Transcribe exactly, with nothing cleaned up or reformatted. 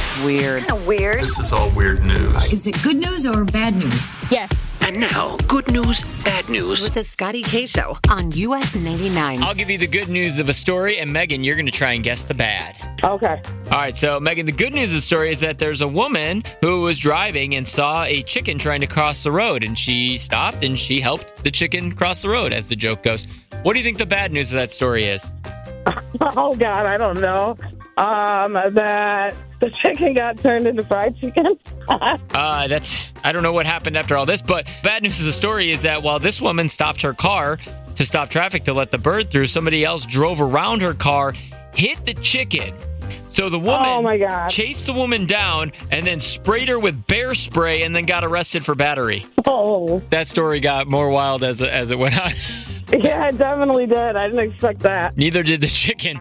That's weird. Kind of weird. This is all weird news. Is it good news or bad news? Yes. And now, good news, bad news. With the Scotty K Show on U S ninety-nine. I'll give you the good news of a story, and Megan, you're going to try and guess the bad. Okay. All right, so Megan, the good news of the story is that there's a woman who was driving and saw a chicken trying to cross the road, and she stopped and she helped the chicken cross the road, as the joke goes. What do you think the bad news of that story is? Oh, God, I don't know. Um, that the chicken got turned into fried chicken. uh, that's, I don't know what happened after all this, but bad news of the story is that while this woman stopped her car to stop traffic to let the bird through, somebody else drove around her car, hit the chicken. So the woman Oh, my God. chased the woman down and then sprayed her with bear spray and then got arrested for battery. Oh, That story got more wild as, as it went on. yeah, it definitely did. I didn't expect that. Neither did the chicken.